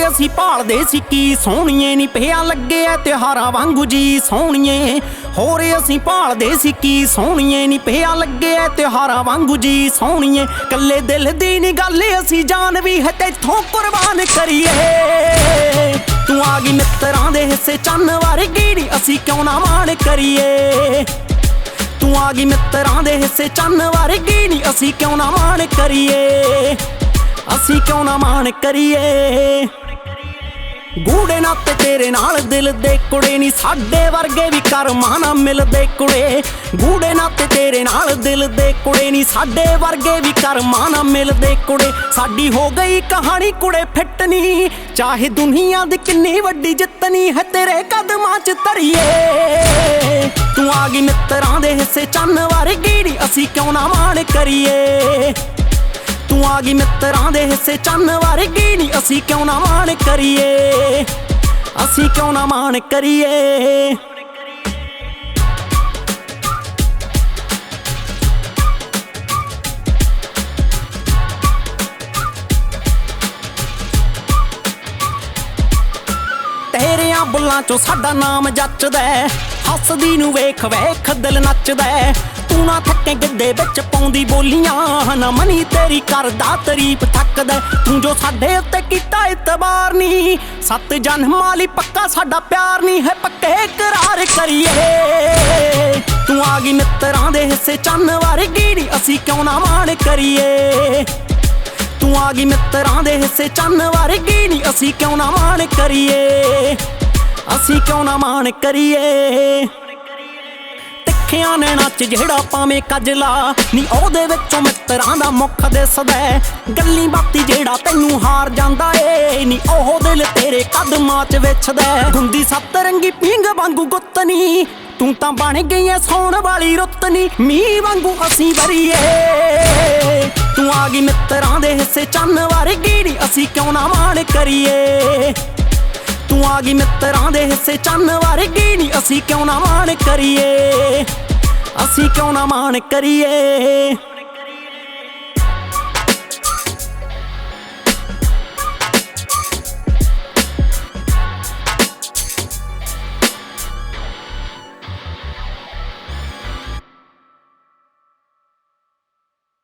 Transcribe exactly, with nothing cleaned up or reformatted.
ਅਸੀਂ ਭਾਲਦੇ ਸੀ ਕੀ ਸੋਹਣੀਏ ਨੀ ਪਿਆ ਲੱਗੇ ਐ ਤਿਉਹਾਰਾਂ ਵਾਂਗੂ ਜੀ ਸੋਹਣੀਏ। ਹੋਰ ਅਸੀਂ ਭਾਲਦੇ ਸੀ ਕੀ ਸੋਹਣੀਏ ਨੀ ਪਿਆ ਲੱਗੇ ਐ ਤਿਉਹਾਰਾਂ ਵਾਂਗੂ ਜੀ ਸੋਹਣੀਏ। ਕੱਲੇ ਦਿਲ ਦੀ ਨੀ ਗੱਲ ਅਸੀਂ ਜਾਨ ਵੀ ਹੈ ਤੇਥੋਂ ਕੁਰਬਾਨ ਕਰੀਏ। ਤੂੰ ਆ ਗਈ ਮਿੱਤਰਾਂ ਦੇ ਹਿੱਸੇ ਚੰਨ ਵਰਗੀ ਨੀ ਅਸੀਂ ਕਿਉਂ ਨਾ ਮਾਣ ਕਰੀਏ। ਤੂੰ ਆ ਗਈ ਮਿੱਤਰਾਂ ਦੇ ਹਿੱਸੇ ਚੰਨ ਵਰਗੀ ਨੀ ਅਸੀਂ ਕਿਉਂ ਨਾ ਮਾਣ ਕਰੀਏ। ਅਸੀਂ ਕਿਉਂ ਨਾ ਮਾਣ ਕਰੀਏ। ਗੂੜੇ ਨਾਤੇ ਤੇਰੇ ਨਾਲ ਦਿਲ ਦੇ ਕੁੜੇ ਨੀ ਸਾਡੇ ਵਰਗੇ ਵੀ ਕਰਮਾਂ ਨਾ ਮਿਲਦੇ ਕੁੜੇ। ਗੂੜੇ ਨਾਤੇ ਤੇਰੇ ਨਾਲ ਦਿਲ ਦੇ ਕੁੜੇ ਨੀ ਸਾਡੇ ਵਰਗੇ ਵੀ ਕਰਮਾਂ ਨਾ ਮਿਲਦੇ ਕੁੜੇ। ਸਾਡੀ ਹੋ ਗਈ ਕਹਾਣੀ ਕੁੜੇ ਫਿੱਟ ਨੀ ਚਾਹੇ ਦੁਨੀਆ ਦੀ ਕਿੰਨੀ ਵੱਡੀ ਜਿੱਤਨੀ ਹੈ ਤੇਰੇ ਕਦਮਾਂ 'ਚ ਧਰੀਏ। ਤੂੰ ਆ ਗਈ ਮਿੱਤਰਾਂ ਦੇ ਹਿੱਸੇ ਚੰਨ ਵਰਗੀ ਨੀ ਅਸੀਂ ਕਿਉਂ ਨਾ ਮਾਣ ਕਰੀਏ। ਤੂੰ ਆ ਗਈ ਮਿੱਤਰਾਂ ਦੇ ਹਿੱਸੇ ਚੰਨ ਵਰਗੀ ਨੀ ਅਸੀਂ ਕਿਉਂ ਨਾ ਮਾਣ ਕਰੀਏ। ਅਸੀਂ ਕਿਉਂ ਨਾ ਮਾਣ ਕਰੀਏ। ਤੇਰਿਆਂ ਬੁੱਲਾਂ ਚੋਂ ਸਾਡਾ ਨਾਮ ਜੱਚਦਾ, ਹੱਸਦੀ ਨੂੰ ਵੇਖ ਵੇਖ ਦਿਲ ਨੱਚਦਾ। ਤੂੰ ਨਾ ਥੱਕੇ ਗਿੱਧੇ ਵਿੱਚ ਪਾਉਂਦੀ ਬੋਲੀਆਂ ਨਾ ਮਨੀ ਤੇਰੀ ਕਰਦਾ ਤਾਰੀਫ ਥੱਕਦਾ। ਤੂੰ ਜੋ ਸਾਡੇ ਉੱਤੇ ਕੀਤਾ ਇਤਬਾਰ ਨੀ ਸੱਤ ਜਨਮਾਂ ਲਈ ਪੱਕਾ ਸਾਡਾ ਪਿਆਰ ਨੀ ਹੈ ਪੱਕੇ ਇਕਰਾਰ ਕਰੀਏ। ਤੂੰ ਆ ਗਈ ਮਿੱਤਰਾਂ ਦੇ ਹਿੱਸੇ ਚੰਨ ਵਰਗੀ ਨੀ ਅਸੀਂ ਕਿਉਂ ਨਾ ਮਾਣ ਕਰੀਏ। ਤੂੰ ਆ ਗਈ ਮਿੱਤਰਾਂ ਦੇ ਹਿੱਸੇ ਚੰਨ ਵਰਗੀ ਨੀ ਅਸੀਂ ਕਿਉਂ ਨਾ ਮਾਣ ਕਰੀਏ। ਅਸੀਂ ਕਿਉਂ ਨਾ ਮਾਣ ਕਰੀਏ। ਤਿੱਖਿਆਂ ਨੈਣਾਂ 'ਚ ਜਿਹੜਾ ਪਾਵੇਂ ਕਜਲਾ ਨੀ ਉਹਦੇ ਵਿੱਚੋਂ ਮਿੱਤਰਾਂ ਦਾ ਮੁੱਖ ਦਿਸਦਾ। ਗੱਲੀ ਬਾਤੀ ਜਿਹੜਾ ਤੈਨੂੰ ਹਾਰ ਜਾਂਦਾ ਏ ਨੀ ਉਹ ਦਿਲ ਤੇਰੇ ਕਦਮਾਂ 'ਚ ਵਿਛਦਾ। ਗੁੰਦੀ ਸੱਤ ਰੰਗੀ ਪੀਂਗ ਵਾਂਗੂ ਗੁੱਤ ਨੀ ਤੂੰ ਤਾਂ ਬਣ ਗਈ ਐ ਸੌਣ ਵਾਲੀ ਰੁੱਤ ਨੀ ਮੀਂਹ ਵਾਂਗੂ ਅਸੀਂ ਵਰੀਏ। ਤੂੰ ਆ ਗਈ ਮਿੱਤਰਾਂ ਦੇ ਹਿੱਸੇ ਚੰਨ ਵਰਗੀ ਨੀ ਅਸੀਂ ਕਿਉਂ ਨਾ ਮਾਣ ਕਰੀਏ। ਤੂੰ ਆ ਗਈ ਮਿੱਤਰਾਂ ਦੇ ਹਿੱਸੇ ਚੰਨ ਵਰਗੀ ਨੀ ਅਸੀਂ ਕਿਉਂ ਨਾ ਮਾਣ ਕਰੀਏ। ਅਸੀਂ ਕਿਉਂ ਨਾ ਮਾਣ ਕਰੀਏ।